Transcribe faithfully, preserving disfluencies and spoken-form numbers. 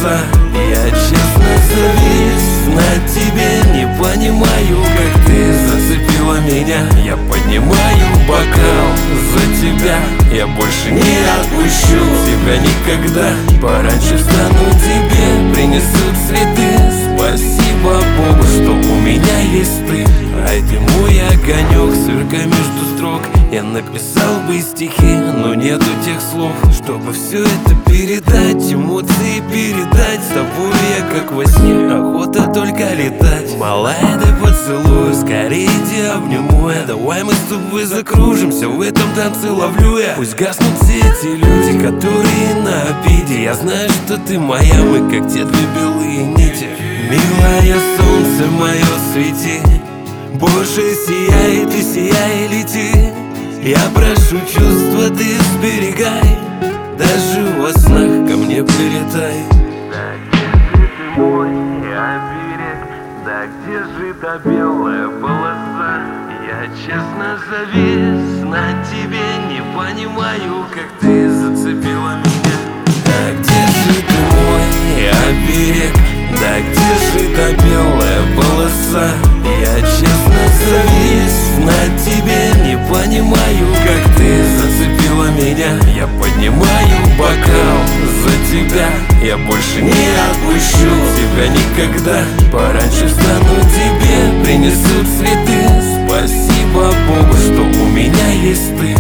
волоса. Я честно завис на тебе, не понимаю, как ты зацепила меня. Я поднимаю бокал за тебя, я больше не отпущу тебя никогда. Пораньше встану тебе, принесу цветы. Спасибо Богу, что у меня есть ты. А ты мой огонек, сверкай между строк. Я написал бы стихи, но нету тех слов, чтобы все это передать, эмоции передать. С тобой я как во сне, охота только летать. Малая, дай поцелую, скорее иди обниму я. Давай мы с тобой закружимся, в этом танце ловлю я. Пусть гаснут все эти люди, которые на обиде. Я знаю, что ты моя, мы как те две белые нити. Милое солнце мое, свети, больше сияй, ты сияй, лети. Я прошу чувства, ты сберегай, даже во снах ко мне прилетай. Да где же ты мой оберег, да где же та белая полоса? Я честно завис на тебе, не понимаю, как ты зацепила меня. Да где же ты мой оберег, да где же та белая полоса? Я честно завис на тебе, не понимаю, как ты зацепила меня. Я поднимаю бокал за тебя, я больше не отпущу тебя никогда. Пораньше встану тебе, принесу цветы. Спасибо Богу, что у меня есть ты.